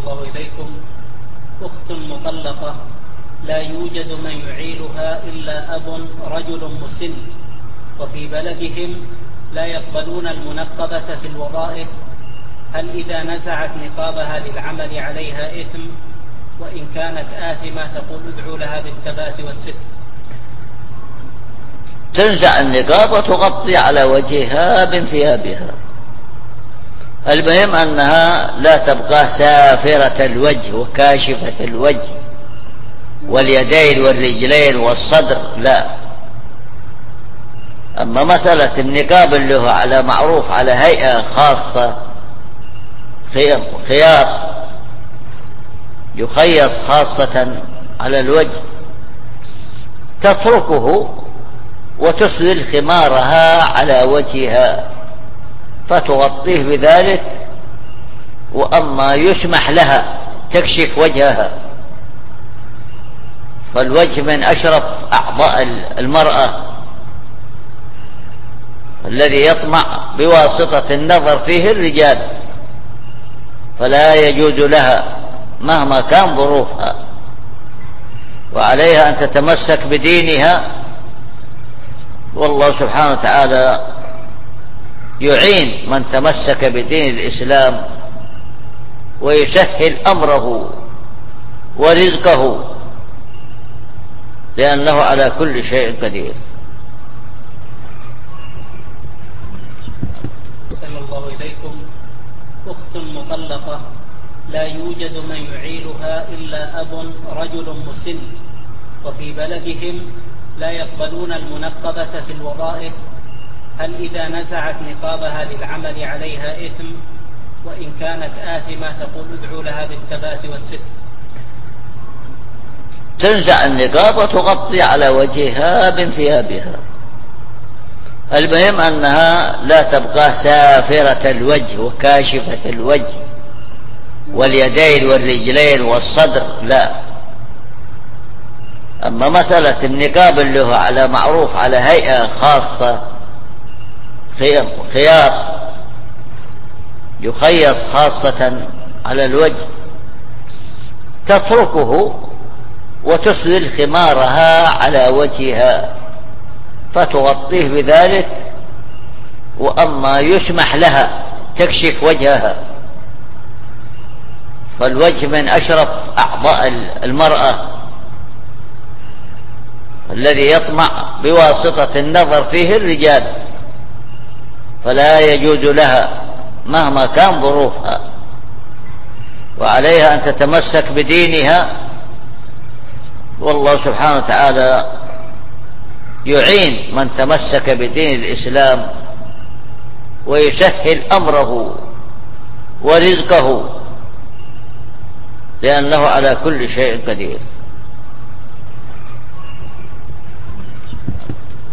الله إليكم. أخت مطلقة لا يوجد من يعيلها إلا أب رجل مسن، وفي بلدهم لا يقبلون المنقبة في الوظائف، هل إذا نزعت نقابها للعمل عليها إثم؟ وإن كانت آثمة تقول ادعوا لها بالثبات والصدق. تنزع النقاب وتغطي على وجهها من ثيابها. المهم أنها لا تبقى سافرة الوجه وكاشفة الوجه واليدين والرجلين والصدر، لا. أما مسألة النقاب اللي هو على معروف على هيئة خاصة، خياط يخيط خاصة على الوجه، تتركه وتسلل خمارها على وجهها فتغطيه بذلك. وأما يسمح لها تكشف وجهها، فالوجه من أشرف أعضاء المرأة الذي يطمع بواسطة النظر فيه الرجال، فلا يجوز لها مهما كان ظروفها، وعليها أن تتمسك بدينها. والله سبحانه وتعالى يعين من تمسك بدين الإسلام ويسهل أمره ورزقه، لأنه على كل شيء قدير. أحسن الله إليكم. أخت مطلقة لا يوجد من يعيلها إلا أب رجل مسن، وفي بلدهم لا يقبلون المنقبة في الوظائف، هل إذا نزعت نقابها للعمل عليها إثم؟ وإن كانت آثمة تقول ادعوا لها بالثبات والصدق. تنزع النقاب وتغطي على وجهها من ثيابها. المهم أنها لا تبقى سافرة الوجه وكاشفة الوجه واليدين والرجلين والصدر، لا. أما مسألة النقاب اللي هو على معروف على هيئة خاصة، خياط يخيط خاصة على الوجه، تتركه وتسلل خمارها على وجهها فتغطيه بذلك. وأما يسمح لها تكشف وجهها، فالوجه من أشرف أعضاء المرأة الذي يطمع بواسطة النظر فيه الرجال، فلا يجوز لها مهما كان ظروفها، وعليها أن تتمسك بدينها. والله سبحانه وتعالى يعين من تمسك بدين الإسلام ويسهل أمره ورزقه، لأنه على كل شيء قدير.